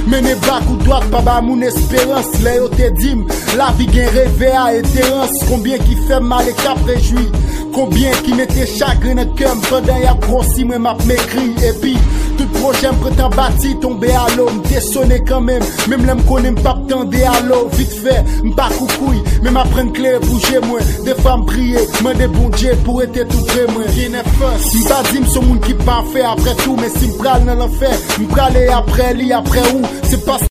Mene bak ou droite, pas ba mon espérance. Là yo te dim, la vie gen rêve à étérance. Combien qui fait mal et cap réjoui. Combien qui mettait chagrin dans cœur pendant y'a grossi, moi m'a m'écrit. Et puis, tout projet m'prétend bâti, tomber à l'eau, m'te sonné quand même. Même là m'connais m'pap tende à l'eau, vite fait, m'pas coucouille. Mais m'apprenne clé, bouger moi. Des femmes prier, m'en bon Dieu pour être tout près moi. Qui n'est pas, si pas dit m'son moun qui pas fait après tout, mais si m'pral dans l'enfer, m'pralé après lui, après où, c'est pas